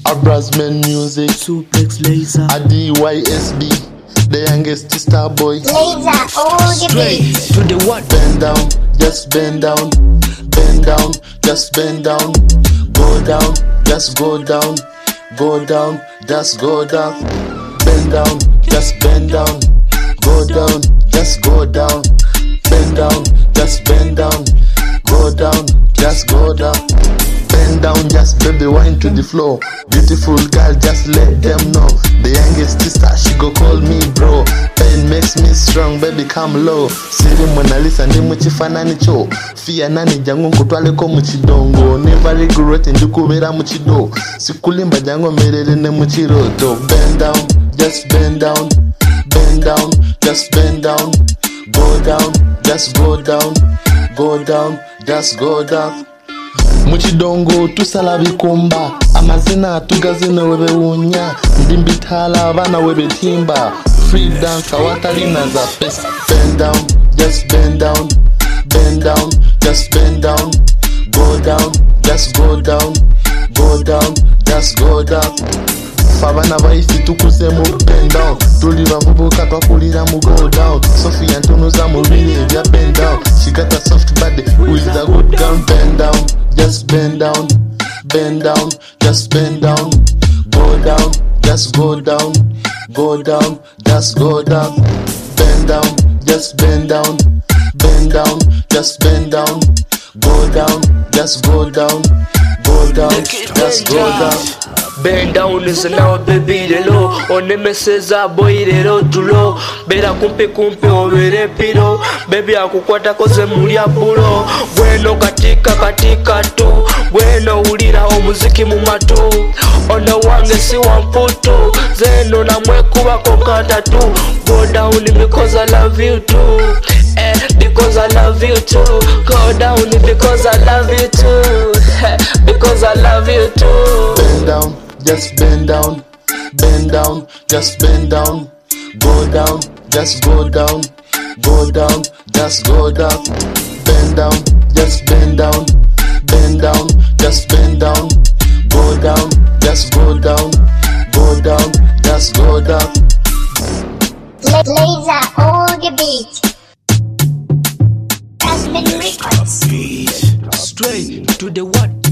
Abrasman Music, Suplex Laser, ADYSB, the youngest star boy. Laser, all the straight beats. to the what? Bend down, just bend down, bend down, just bend down, go down, just go down, go down, just go down, bend down, just bend down, go down, just go down, bend down, just bend down, go down, just go down. Bend down, just baby wine to the floor. Beautiful girl, just let them know. The youngest sister, she go call me bro. Pain makes me strong, baby come low. Siri Mona Lisa ndi muchifanani cho. Fia nani jangu nkutwaleko muchidongo. Never regret ndikubera muchido. Sikulimba jangu merere ne muchiroto. Bend down, just bend down, bend down, just bend down, go down, just go down, go down, just go down. Muchidongo tusala bikumba, amazina tugazina webe unya, ndimbitala vana webe timba, free dance kawatalina za pesa. Bend down, just bend down, bend down, just bend down, go down, just go down, go down, just go down. Fabana vaisi tukuze mu bend down, tuliva vubuka twakulira mu go down. Sophia ntunuza mu bini vya bend down, she got a soft body with a good gun. Bend down, just bend down, bend down, just bend down, go down, just go down, go down, just go down. Bend down, just bend down, bend down, just bend down, go down, just go down, go down, just go down. Bend down is now baby the low. On the messages a boy the road to low. Bera kumpe overe piro. Baby akukwata koze mulia pulo. Bueno katika tu. Bueno ulira omuziki mumatu. Ona wange si wamputu. Zeno na mwekuba kokata tu. Go down because I love you too. Because I love you too. Go down because I love you too. Because I love you too. Bend down, just bend down, bend down, just bend down, go down, just go down, go down, just go down. Bend down, just bend down, bend down, just bend down, go down, just go down, go down, just go down. Laser, all the beats. Abrasman Records. Straight to the what?